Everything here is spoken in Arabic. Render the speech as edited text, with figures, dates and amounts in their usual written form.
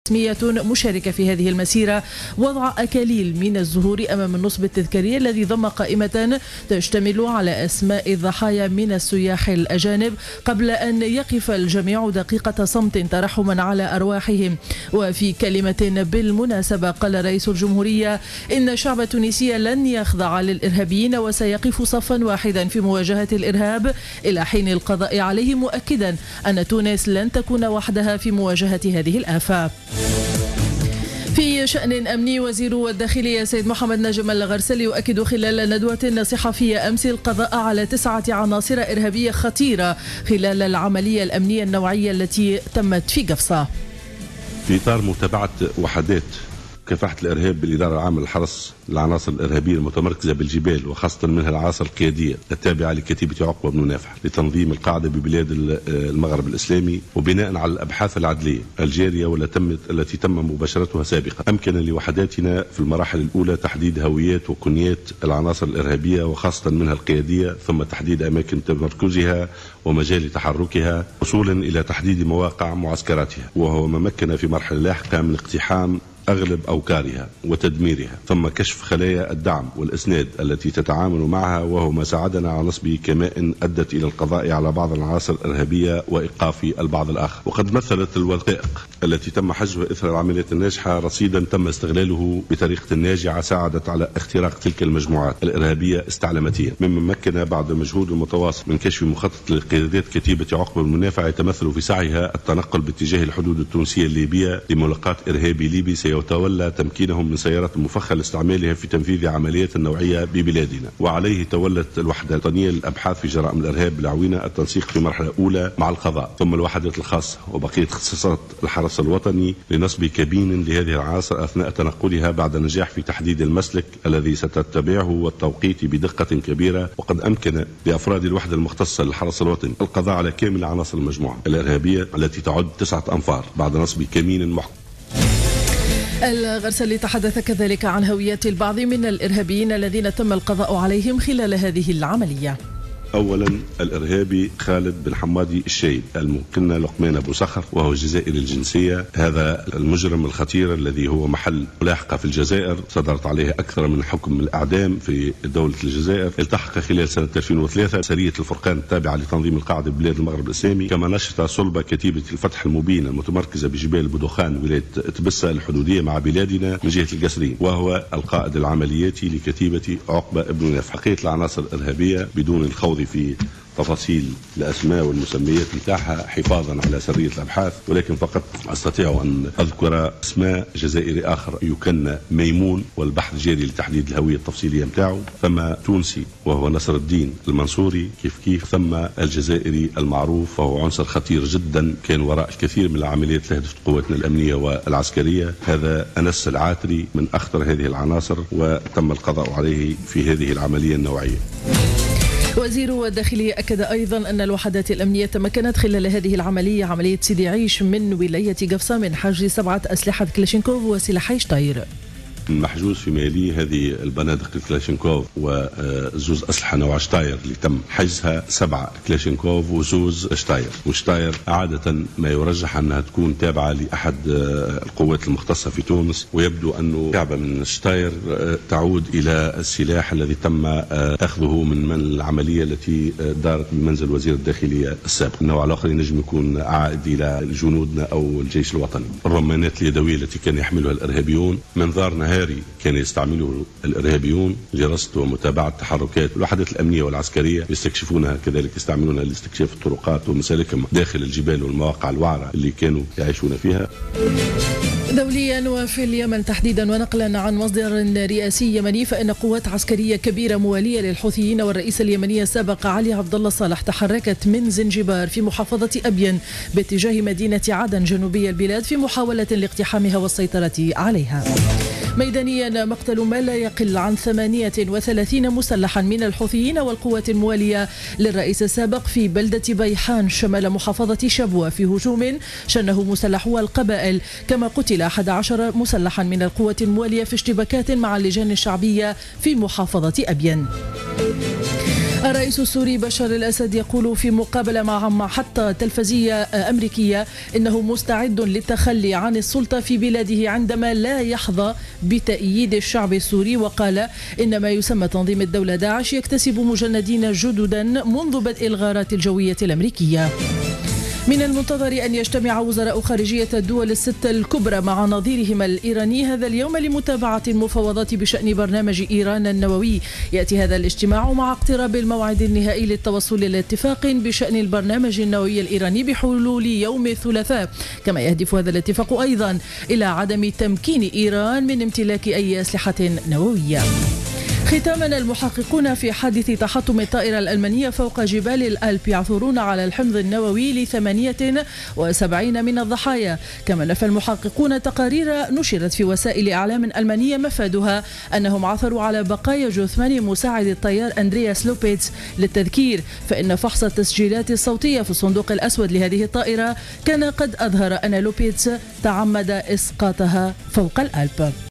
مشاركة في هذه المسيرة وضع أكاليل من الزهور أمام النصب التذكاري الذي ضم قائمة تشتمل على أسماء الضحايا من السياح الأجانب قبل أن يقف الجميع دقيقة صمت ترحما على أرواحهم. وفي كلمة بالمناسبة قال رئيس الجمهورية إن الشعب التونسي لن يخضع للإرهابيين وسيقف صفا واحدا في مواجهة الإرهاب إلى حين القضاء عليه، مؤكدا أن تونس لن تكون وحدها في مواجهة هذه الآفة. في شأن أمني، وزير الداخلية سيد محمد نجم الغرسلي يؤكد خلال ندوة صحفية أمس القضاء على 9 عناصر إرهابية خطيرة خلال العملية الأمنية النوعية التي تمت في قفصة. في إطار متابعة وحدات مكافحة الإرهاب بالإدارة العامة للحرس العناصر الإرهابية المتمركزة بالجبال وخاصة منها العناصر القيادية التابعة لكتيبة عقبة بن نافع لتنظيم القاعدة ببلاد المغرب الإسلامي، وبناء على الأبحاث العدلية الجارية والتي تم مباشرتها سابقا، أمكن لوحداتنا في المراحل الأولى تحديد هويات وكنيات العناصر الإرهابية وخاصة منها القيادية، ثم تحديد أماكن تمركزها ومجال تحركها وصولا إلى تحديد مواقع معسكراتها، وهو ما مكن في مرحلة لاحقة من اقتحام أغلب أوكارها وتدميرها، ثم كشف خلايا الدعم والإسناد التي تتعامل معها، وهو ما ساعدنا على نصب كماء أدت إلى القضاء على بعض العناصر الإرهابية وإيقاف البعض الآخر. وقد مثلت الوثائق التي تم حجبها إثر العمليات الناجحة رصيدا تم استغلاله بطريقة ناجعة ساعدت على اختراق تلك المجموعات الإرهابية استعلاماتيا، مما مكن بعد مجهود متواصل من كشف مخطط لقيادات كتيبة عقبة بن نافع يتمثل في سعيها التنقل باتجاه الحدود التونسية الليبية لملاقاة إرهابي ليبي سيتولى تمكينهم من سيارة مفخة لاستعمالها في تنفيذ عمليات نوعية ببلادنا. وعليه تولت الوحدة الوطنية للأبحاث في جرائم الإرهاب بالعوينة التنسيق في مرحلة أولى مع القضاء، ثم الوحدات الخاصة وبقية اختصاصات الحرس الوطني لنصب كابين لهذه العناصر أثناء تنقلها بعد النجاح في تحديد المسلك الذي ستتبعه والتوقيت بدقة كبيرة. وقد أمكن لأفراد الوحدة المختصة للحرس الوطني القضاء على كامل عناصر المجموعة الإرهابية التي تعد 9 أنفار بعد نصب كمين محكم. الغرسلي تحدث كذلك عن هويات البعض من الإرهابيين الذين تم القضاء عليهم خلال هذه العملية. أولا الإرهابي خالد بن حمادي الشايب المكنى لقمان أبو صخر، وهو جزائري الجنسية. هذا المجرم الخطير الذي هو محل ملاحقة في الجزائر، صدرت عليه أكثر من حكم الإعدام في دولة الجزائر. التحق خلال سنة 2003 سرية الفرقان التابعة لتنظيم القاعدة ببلاد المغرب الإسلامي، كما نشط صلب كتيبة الفتح المبين المتمركزة بجبال بدخان ولاية تبسة الحدودية مع بلادنا من جهة القصرين، وهو القائد العملياتي لكتيبة عقبة بن نافع. بقية العناصر الإرهابية بدون الخوض في تفاصيل الأسماء والمسميات نتاعها حفاظا على سرية الأبحاث، ولكن فقط أستطيع أن أذكر اسماء جزائري آخر يكنى ميمون والبحث جاري لتحديد الهوية التفصيلية متاعه، ثم تونسي وهو نصر الدين المنصوري كيف ثم الجزائري المعروف وهو عنصر خطير جدا كان وراء الكثير من العمليات التي هدفت قواتنا الأمنية والعسكرية، هذا أنس العاتري من أخطر هذه العناصر وتم القضاء عليه في هذه العملية النوعية. وزير الداخلية أكد أيضا أن الوحدات الأمنية تمكنت خلال هذه العملية عملية سيدي عيش من ولاية قفصة من حجز 7 أسلحة كلاشينكوف وسلاحي شطير. محجوز في مالي هذه البنادق كلاشينكوف وزوز أسلحة نوع شطاير اللي تم حجزها 7 كلاشينكوف وزوز شطاير، وشطاير عادة ما يرجح أنها تكون تابعة لأحد القوات المختصة في تونس، ويبدو أنه كعبة من الشطاير تعود إلى السلاح الذي تم أخذه من العملية التي دارت بمنزل وزير الداخلية السابق. النوع الآخر ينجم يكون عائد إلى جنودنا أو الجيش الوطني. الرمانات اليدوية التي كان يحملها الإرهابيون، منظار نهاري كان يستعمله الإرهابيون لرصد ومتابعة تحركات الوحدات الأمنية والعسكرية، يستكشفونها كذلك يستعملونها لاستكشاف الطرقات ومسالكهم داخل الجبال والمواقع الوعرة اللي كانوا يعيشون فيها. دوليا وفي اليمن تحديدا، ونقلا عن مصدر رئاسي يمني، فإن قوات عسكرية كبيرة موالية للحوثيين والرئيس اليمني السابق علي عبد الله صالح تحركت من زنجبار في محافظة أبين باتجاه مدينة عدن جنوبي البلاد في محاولة لاقتحامها والسيطرة عليها. ميدانيا، مقتل ما لا يقل عن 38 مسلحا من الحوثيين والقوات الموالية للرئيس السابق في بلدة بيحان شمال محافظة شبوة في هجوم شنه مسلحو القبائل، كما قتل 11 مسلحا من القوات الموالية في اشتباكات مع اللجان الشعبية في محافظة أبين. الرئيس السوري بشار الأسد يقول في مقابلة مع محطة تلفزية أمريكية إنه مستعد للتخلي عن السلطة في بلاده عندما لا يحظى بتأييد الشعب السوري، وقال إن ما يسمى تنظيم الدولة داعش يكتسب مجندين جددا منذ بدء الغارات الجوية الأمريكية. من المنتظر أن يجتمع وزراء خارجية الدول الست الكبرى مع نظيرهما الإيراني هذا اليوم لمتابعة المفاوضات بشأن برنامج إيران النووي. يأتي هذا الاجتماع مع اقتراب الموعد النهائي للتوصل إلى اتفاق بشأن البرنامج النووي الإيراني بحلول يوم الثلاثاء، كما يهدف هذا الاتفاق أيضا إلى عدم تمكين إيران من امتلاك أي أسلحة نووية. ختاما، المحققون في حادث تحطم الطائرة الألمانية فوق جبال الألب يعثرون على الحمض النووي ل78 من الضحايا. كما نفى المحققون تقارير نشرت في وسائل إعلام ألمانية مفادها أنهم عثروا على بقايا جثمان مساعد الطيار أندرياس لوبيتس. للتذكير فإن فحص التسجيلات الصوتية في الصندوق الأسود لهذه الطائرة كان قد أظهر أن لوبيتس تعمد إسقاطها فوق الألب.